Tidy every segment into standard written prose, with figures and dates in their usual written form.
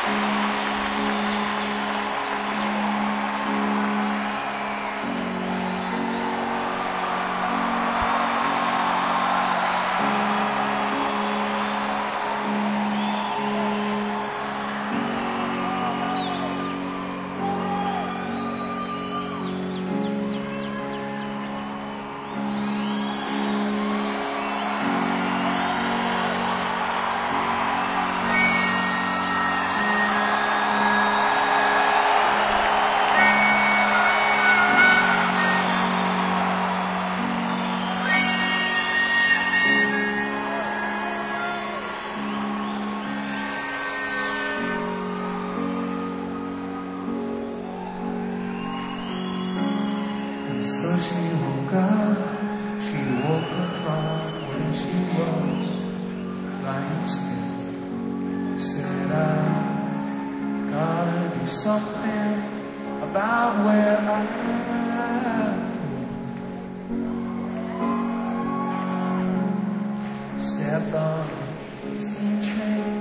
So she woke up from where she was lying still. Said, I gotta do something about where I am. Stepped on a steam train,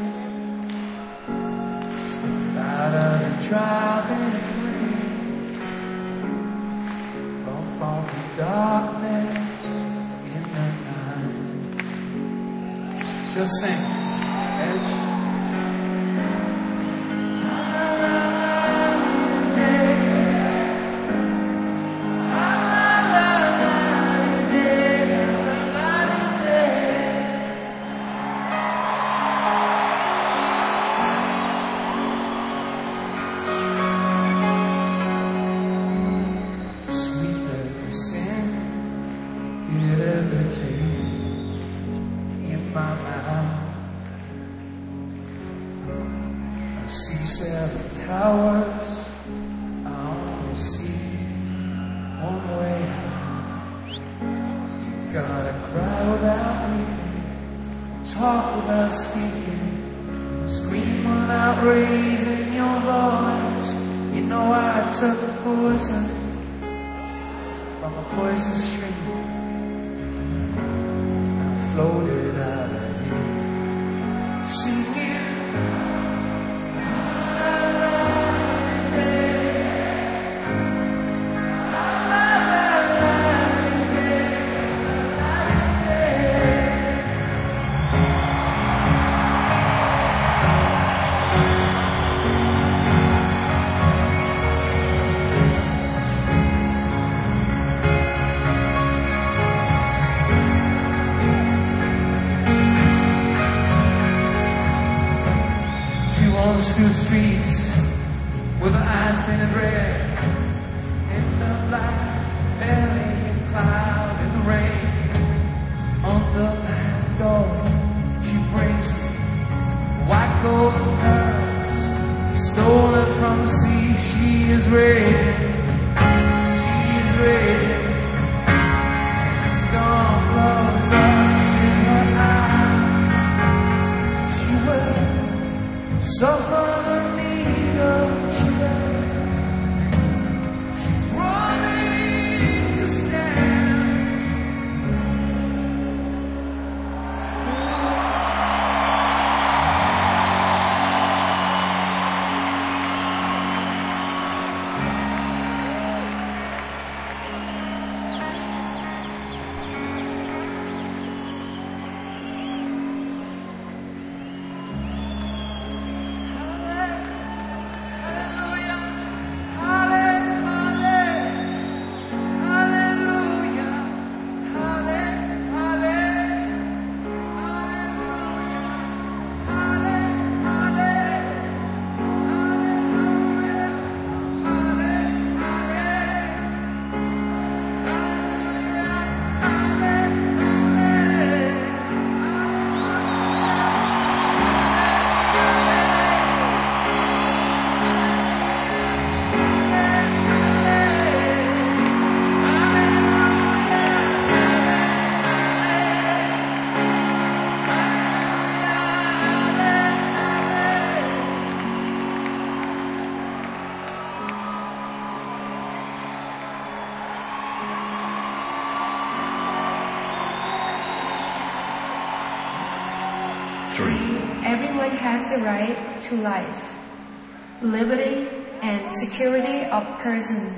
stepped out of the driving rain. From the darkness in the night. Just sing, Edge. In my mouth, I see 7 towers. I only see one way out. You gotta cry without weeping, talk without speaking, scream without raising your voice. You know I took the poison from a poison stream. Floated out of here, singing. Through the streets with her eyes painted red, in the black, belly and cloud in the rain. Under my door, she brings me white golden pearls, stolen from the sea. She is raging, she is raging. The storm blows up in her eyes. She will suffer the need of change. She's running to stand. Everyone has the right to life. liberty, and security of person.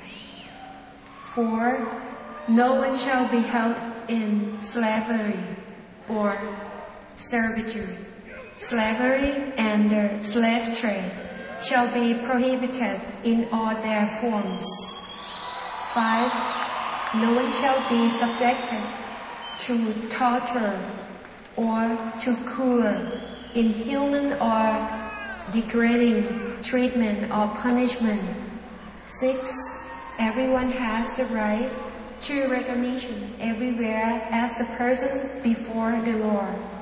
4. No one shall be held in slavery or servitude. Slavery and the slave trade shall be prohibited in all their forms. 5. No one shall be subjected to torture or to cruel, inhuman or degrading treatment or punishment. 6. Everyone has the right to recognition everywhere as a person before the Lord.